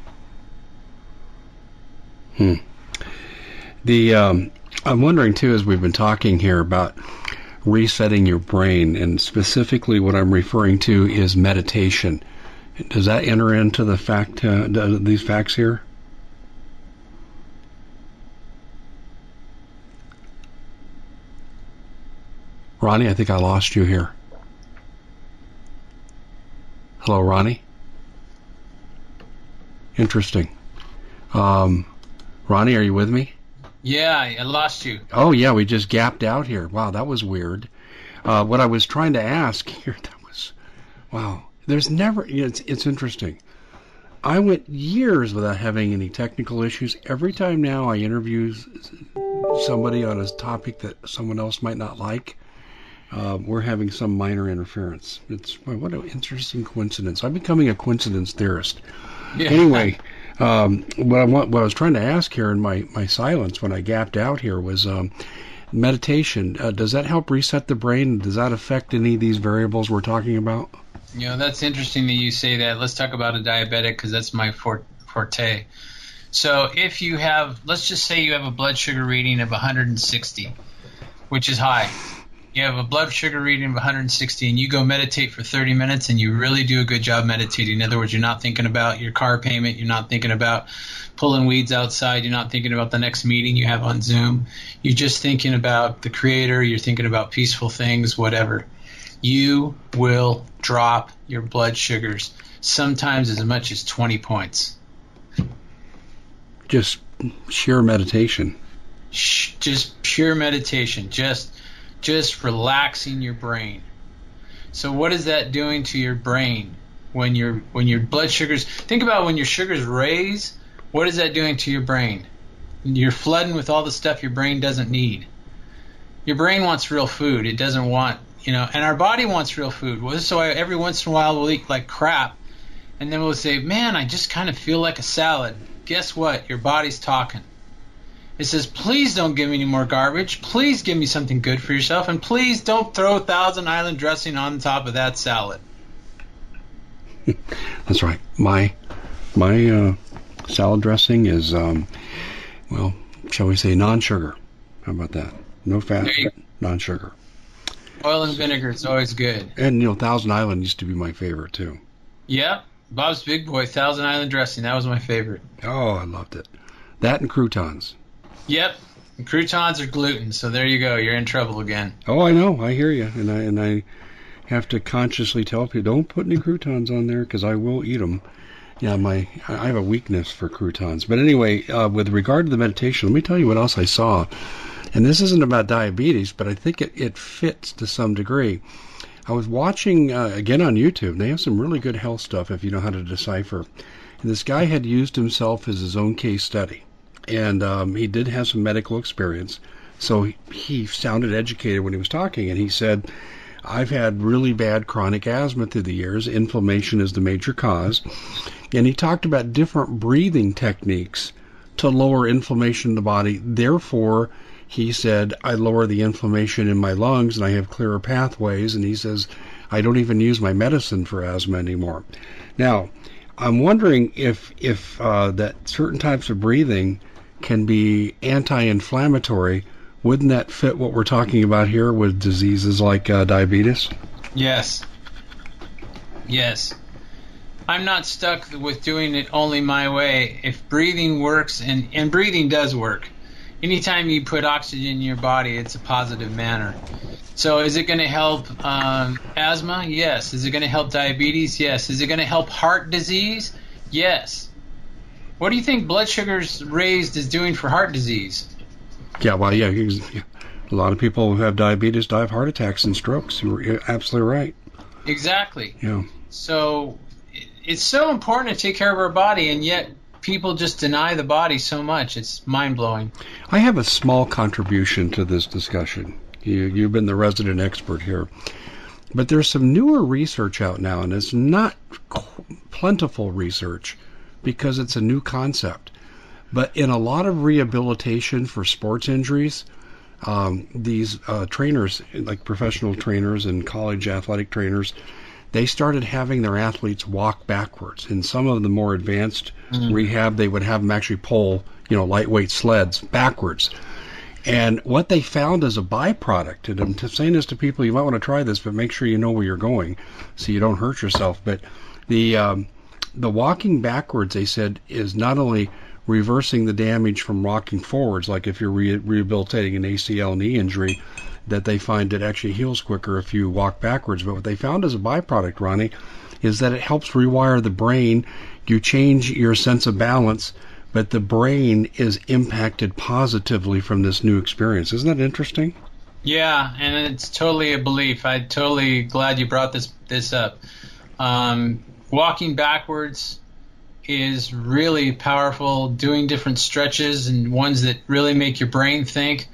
[SPEAKER 1] I'm wondering, too, as we've been talking here about resetting your brain, and specifically what I'm referring to is meditation. Does that enter into the these facts here? Ronnie, I think I lost you here. Hello, Ronnie? Interesting. Ronnie, are you with me?
[SPEAKER 2] Yeah, I lost you.
[SPEAKER 1] Oh, yeah, we just gapped out here. Wow, that was weird. What I was trying to ask here, wow, there's never, it's interesting. I went years without having any technical issues. Every time now I interview somebody on a topic that someone else might not like, we're having some minor interference. What an interesting coincidence. I'm becoming a coincidence theorist. Yeah. Anyway, what I was trying to ask here in my silence when I gapped out here was meditation. Does that help reset the brain? Does that affect any of these variables we're talking about?
[SPEAKER 2] That's interesting that you say that. Let's talk about a diabetic because that's my forte. So if you have, let's just say you have a blood sugar reading of 160, which is high. You have a blood sugar reading of 160 and you go meditate for 30 minutes and you really do a good job meditating. In other words, you're not thinking about your car payment. You're not thinking about pulling weeds outside. You're not thinking about the next meeting you have on Zoom. You're just thinking about the Creator. You're thinking about peaceful things, whatever. You will drop your blood sugars, sometimes as much as 20 points.
[SPEAKER 1] Just sheer meditation.
[SPEAKER 2] Just pure meditation. Just relaxing your brain. So what is that doing to your brain when your blood sugars? Think about when your sugars raise. What is that doing to your brain? You're flooding with all the stuff your brain doesn't need. Your brain wants real food. It doesn't want, and our body wants real food. Well, so every once in a while we'll eat like crap, and then we'll say, "Man, I just kind of feel like a salad." Guess what? Your body's talking. It says, please don't give me any more garbage. Please give me something good for yourself. And please don't throw Thousand Island dressing on top of that salad.
[SPEAKER 1] That's right. My salad dressing is, shall we say non-sugar. How about that? No fat, non-sugar.
[SPEAKER 2] Oil and vinegar is always good.
[SPEAKER 1] And, Thousand Island used to be my favorite, too.
[SPEAKER 2] Yeah. Bob's Big Boy, Thousand Island dressing. That was my favorite.
[SPEAKER 1] Oh, I loved it. That and croutons.
[SPEAKER 2] Yep, and croutons are gluten, so there you go. You're in trouble again.
[SPEAKER 1] Oh, I know. I hear you, and have to consciously tell people, don't put any croutons on there because I will eat them. Yeah, I have a weakness for croutons. But anyway, with regard to the meditation, let me tell you what else I saw. And this isn't about diabetes, but I think it fits to some degree. I was watching, again on YouTube. They have some really good health stuff if you know how to decipher. And this guy had used himself as his own case study. And he did have some medical experience. So he sounded educated when he was talking. And he said, I've had really bad chronic asthma through the years. Inflammation is the major cause. And he talked about different breathing techniques to lower inflammation in the body. Therefore, he said, I lower the inflammation in my lungs and I have clearer pathways. And he says, I don't even use my medicine for asthma anymore. Now, I'm wondering if that certain types of breathing can be anti-inflammatory. Wouldn't that fit what we're talking about here with diseases like diabetes?
[SPEAKER 2] Yes. Yes. I'm not stuck with doing it only my way. If breathing works, and breathing does work, anytime you put oxygen in your body, it's a positive manner. So is it going to help asthma? Yes. Is it going to help diabetes? Yes. Is it going to help heart disease? Yes. What do you think blood sugars raised is doing for heart disease?
[SPEAKER 1] Yeah, well, yeah, a lot of people who have diabetes die of heart attacks and strokes. You're absolutely right.
[SPEAKER 2] Exactly.
[SPEAKER 1] Yeah.
[SPEAKER 2] So it's so important to take care of our body, and yet people just deny the body so much. It's mind-blowing.
[SPEAKER 1] I have a small contribution to this discussion. You've been the resident expert here. But there's some newer research out now, and it's not plentiful research because it's a new concept. But in a lot of rehabilitation for sports injuries, these trainers, like professional trainers and college athletic trainers, they started having their athletes walk backwards. In some of the more advanced rehab, they would have them actually pull, lightweight sleds backwards. And what they found as a byproduct, and I'm saying this to people, you might want to try this, but make sure you know where you're going so you don't hurt yourself. But the walking backwards, they said, is not only reversing the damage from walking forwards, like if you're rehabilitating an ACL knee injury, that they find it actually heals quicker if you walk backwards. But what they found as a byproduct, Ronnie, is that it helps rewire the brain. You change your sense of balance, but the brain is impacted positively from this new experience. Isn't that interesting?
[SPEAKER 2] Yeah, and it's totally a belief. I'm totally glad you brought this up. Walking backwards is really powerful, doing different stretches and ones that really make your brain think.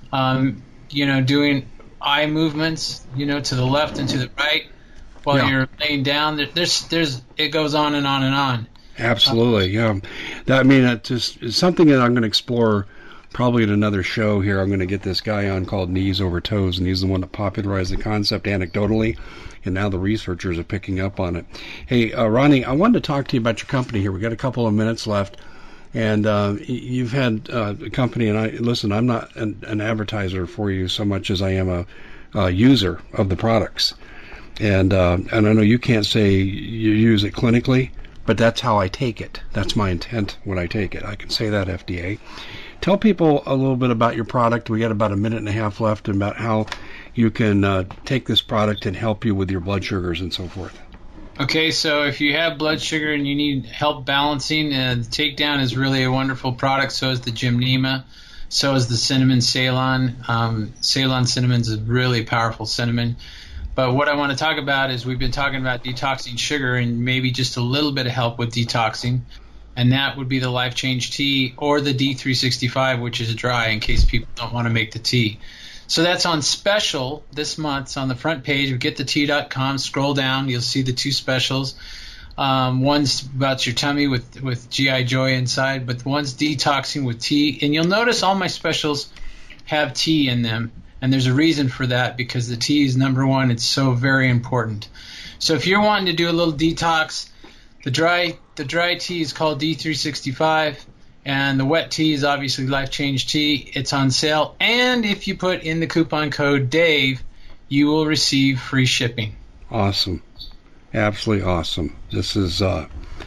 [SPEAKER 2] Doing eye movements, to the left and to the right while you're laying down. It goes on and on and on.
[SPEAKER 1] Absolutely, yeah. It's something that I'm going to explore probably in another show here. I'm going to get this guy on called Knees Over Toes, and he's the one that popularized the concept anecdotally, and now the researchers are picking up on it. Hey, Ronnie, I wanted to talk to you about your company here. We got a couple of minutes left, and you've had a company, and I'm not an advertiser for you so much as I am a user of the products. And I know you can't say you use it clinically, but that's how I take it. That's my intent when I take it. I can say that, FDA. Tell people a little bit about your product. We got about a minute and a half left, and about how you can take this product and help you with your blood sugars and so forth.
[SPEAKER 2] Okay, so if you have blood sugar and you need help balancing, the Takedown is really a wonderful product. So is the Gymnema. So is the Cinnamon Ceylon. Ceylon cinnamon is a really powerful cinnamon. But what I want to talk about is we've been talking about detoxing sugar and maybe just a little bit of help with detoxing. And that would be the Life Change Tea or the D365, which is dry, in case people don't want to make the tea. So that's on special this month. It's on the front page of getthetea.com. Scroll down. You'll see the two specials. One's about your tummy with GI Joy inside, but one's detoxing with tea. And you'll notice all my specials have tea in them. And there's a reason for that, because the tea is number one. It's so very important. So if you're wanting to do a little detox, the dry tea is called D365, and the wet tea is obviously Life Change Tea. It's on sale, and if you put in the coupon code DAVE, you will receive free shipping.
[SPEAKER 1] Awesome. Absolutely awesome. This is, and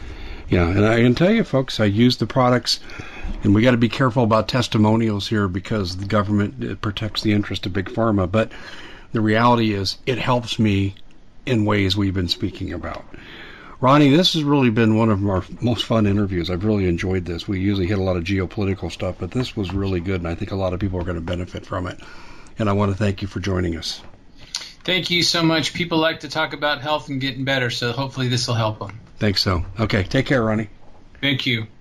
[SPEAKER 1] I can tell you, folks, I use the products, and we got to be careful about testimonials here because the government protects the interest of Big Pharma, but the reality is it helps me in ways we've been speaking about. Ronnie, this has really been one of our most fun interviews. I've really enjoyed this. We usually hit a lot of geopolitical stuff, but this was really good, and I think a lot of people are going to benefit from it. And I want to thank you for joining us.
[SPEAKER 2] Thank you so much. People like to talk about health and getting better, so hopefully this will help them.
[SPEAKER 1] Thanks so. Okay, take care, Ronnie.
[SPEAKER 2] Thank you.